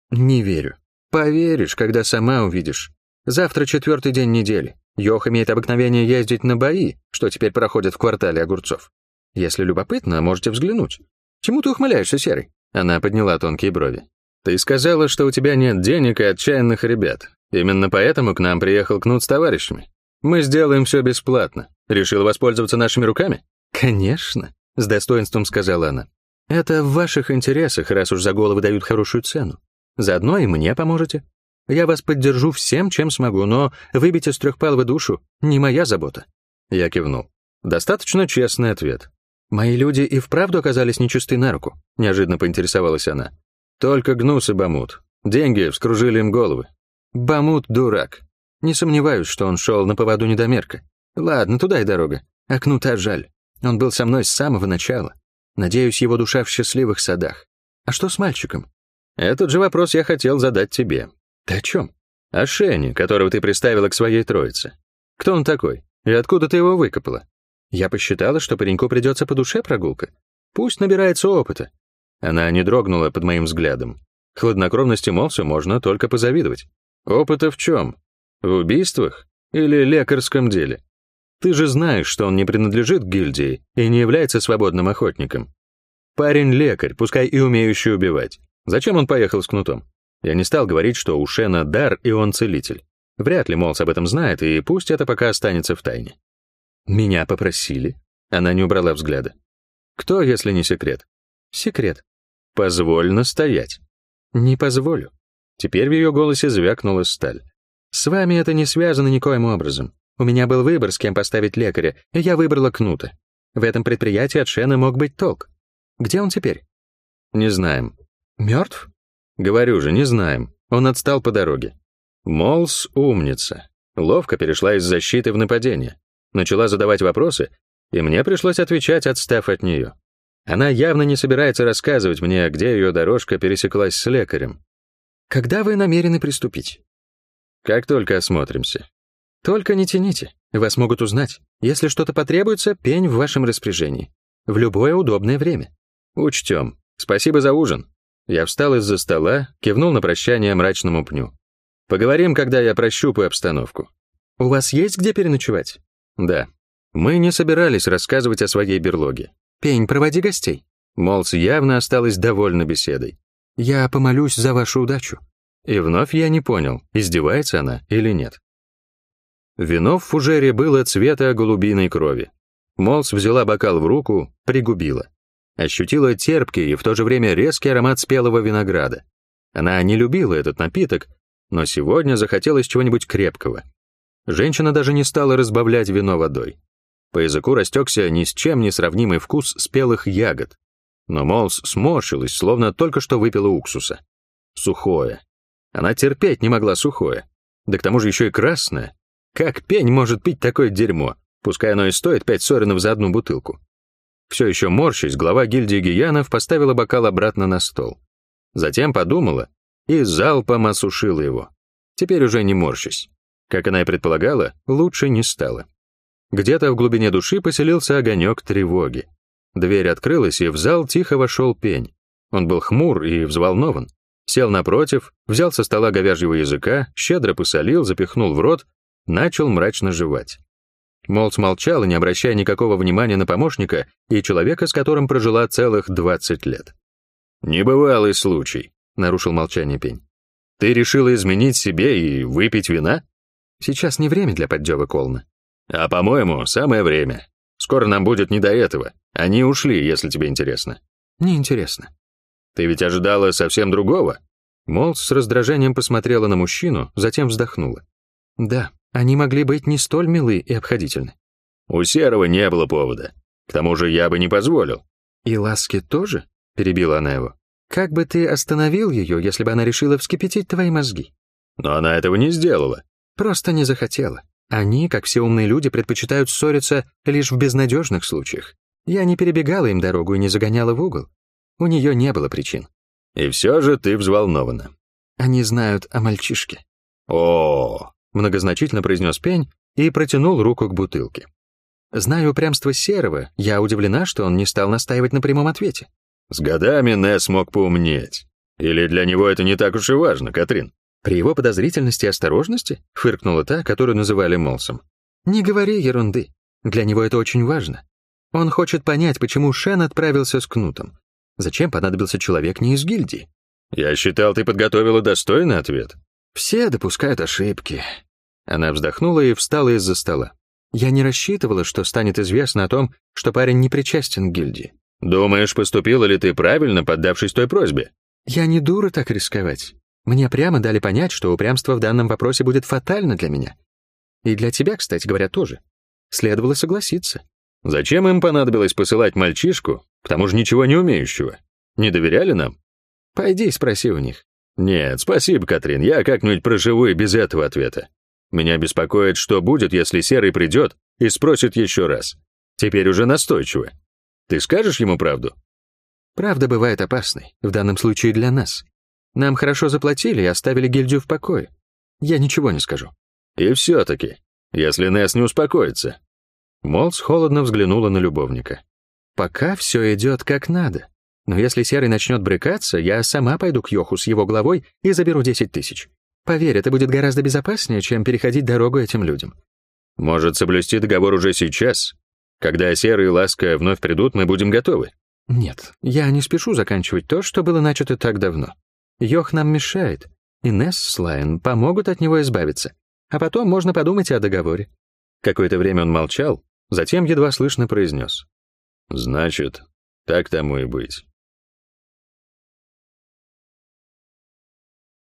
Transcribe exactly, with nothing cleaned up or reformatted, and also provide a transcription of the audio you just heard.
Не верю. Поверишь, когда сама увидишь. Завтра четвертый день недели. Йох имеет обыкновение ездить на бои, что теперь проходят в квартале огурцов. Если любопытно, можете взглянуть. Чему ты ухмыляешься, Серый? Она подняла тонкие брови. Ты сказала, что у тебя нет денег и отчаянных ребят. Именно поэтому к нам приехал Кнут с товарищами. Мы сделаем все бесплатно. Решил воспользоваться нашими руками? Конечно, с достоинством сказала она. Это в ваших интересах, раз уж за головы дают хорошую цену. Заодно и мне поможете. Я вас поддержу всем, чем смогу, но выбить из Трехпалова душу — не моя забота. Я кивнул. Достаточно честный ответ. Мои люди и вправду оказались нечисты на руку, неожиданно поинтересовалась она. Только Гнус и Бамут. Деньги вскружили им головы. Бамут дурак. Не сомневаюсь, что он шел на поводу недомерка. Ладно, туда и дорога. А Кнута жаль. Он был со мной с самого начала. Надеюсь, его душа в счастливых садах. А что с мальчиком? Этот же вопрос я хотел задать тебе. Ты о чем? О Шене, которого ты приставила к своей троице. Кто он такой? И откуда ты его выкопала? Я посчитала, что пареньку придется по душе прогулка. Пусть набирается опыта. Она не дрогнула под моим взглядом. Хладнокровности Молсу можно только позавидовать. Опыта в чем? В убийствах? Или лекарском деле? Ты же знаешь, что он не принадлежит к гильдии и не является свободным охотником. Парень лекарь, пускай и умеющий убивать. Зачем он поехал с кнутом? Я не стал говорить, что у Шена дар, и он целитель. Вряд ли Молс об этом знает, и пусть это пока останется в тайне. Меня попросили. Она не убрала взгляда. Кто, если не секрет? Секрет. Позволь настоять. Не позволю. Теперь в ее голосе звякнула сталь. С вами это не связано никоим образом. У меня был выбор, с кем поставить лекаря, и я выбрала Кнута. В этом предприятии от Шена мог быть толк. Где он теперь? Не знаем. Мертв? Говорю же, не знаем. Он отстал по дороге. Молс умница. Ловко перешла из защиты в нападение. Начала задавать вопросы, и мне пришлось отвечать, отстав от нее. Она явно не собирается рассказывать мне, где ее дорожка пересеклась с лекарем. Когда вы намерены приступить? Как только осмотримся. Только не тяните, вас могут узнать. Если что-то потребуется, пень в вашем распоряжении. В любое удобное время. Учтем. Спасибо за ужин. Я встал из-за стола, кивнул на прощание мрачному пню. Поговорим, когда я прощупаю обстановку. У вас есть где переночевать? Да. Мы не собирались рассказывать о своей берлоге. Пень, проводи гостей. Молс явно осталась довольна беседой. Я помолюсь за вашу удачу. И вновь я не понял, издевается она или нет. Вино в фужере было цвета голубиной крови. Молс взяла бокал в руку, пригубила. Ощутила терпкий и в то же время резкий аромат спелого винограда. Она не любила этот напиток, но сегодня захотелось чего-нибудь крепкого. Женщина даже не стала разбавлять вино водой. По языку растекся ни с чем не сравнимый вкус спелых ягод. Но Молс сморщилась, словно только что выпила уксуса. Сухое. Она терпеть не могла сухое. Да к тому же еще и красное. Как пень может пить такое дерьмо, пускай оно и стоит пять соринов за одну бутылку? Все еще морщись, глава гильдии гиянов поставила бокал обратно на стол. Затем подумала и залпом осушила его. Теперь уже не морщись. Как она и предполагала, лучше не стало. Где-то в глубине души поселился огонек тревоги. Дверь открылась, и в зал тихо вошел пень. Он был хмур и взволнован. Сел напротив, взял со стола говяжьего языка, щедро посолил, запихнул в рот, начал мрачно жевать. Молс молчала, не обращая никакого внимания на помощника и человека, с которым прожила целых двадцать лет. «Небывалый случай», — нарушил молчание пень. «Ты решила изменить себе и выпить вина?» «Сейчас не время для поддевок, Олна». «А, по-моему, самое время. Скоро нам будет не до этого. Они ушли, если тебе интересно». «Не интересно». «Ты ведь ожидала совсем другого?» Молс с раздражением посмотрела на мужчину, затем вздохнула. «Да, они могли быть не столь милы и обходительны». «У Серого не было повода. К тому же я бы не позволил». «И Ласки тоже?» — перебила она его. «Как бы ты остановил ее, если бы она решила вскипятить твои мозги?» «Но она этого не сделала». «Просто не захотела. Они, как все умные люди, предпочитают ссориться лишь в безнадежных случаях. Я не перебегала им дорогу и не загоняла в угол. У нее не было причин». «И все же ты взволнована». «Они знают о мальчишке». «О-о-о», многозначительно произнес пень и протянул руку к бутылке. «Зная упрямство Серого, я удивлена, что он не стал настаивать на прямом ответе». «С годами Несс мог поумнеть». Или для него это не так уж и важно, Катрин? При его подозрительности и осторожности, фыркнула та, которую называли Молсом. Не говори ерунды. Для него это очень важно. Он хочет понять, почему Шен отправился с Кнутом. Зачем понадобился человек не из гильдии? Я считал, ты подготовила достойный ответ. Все допускают ошибки. Она вздохнула и встала из-за стола. Я не рассчитывала, что станет известно о том, что парень не причастен к гильдии. Думаешь, поступила ли ты правильно, поддавшись той просьбе? Я не дура так рисковать. Мне прямо дали понять, что упрямство в данном вопросе будет фатально для меня. И для тебя, кстати говоря, тоже. Следовало согласиться. Зачем им понадобилось посылать мальчишку, к тому же ничего не умеющего? Не доверяли нам? Пойди и спроси у них. Нет, спасибо, Катрин, я как-нибудь проживу и без этого ответа. Меня беспокоит, что будет, если Серый придет и спросит еще раз. Теперь уже настойчиво. Ты скажешь ему правду? Правда бывает опасной, в данном случае для нас. Нам хорошо заплатили и оставили гильдию в покое. Я ничего не скажу. И все-таки, если Несс не успокоится. Молс холодно взглянула на любовника. Пока все идет как надо. Но если Серый начнет брыкаться, я сама пойду к Йоху с его главой и заберу десять тысяч. Поверь, это будет гораздо безопаснее, чем переходить дорогу этим людям. Может, соблюсти договор уже сейчас? Когда Серый и Ласка вновь придут, мы будем готовы. Нет, я не спешу заканчивать то, что было начато так давно. Йох нам мешает, и Несс с Лайон помогут от него избавиться. А потом можно подумать и о договоре. Какое-то время он молчал, затем едва слышно произнес. Значит, так тому и быть.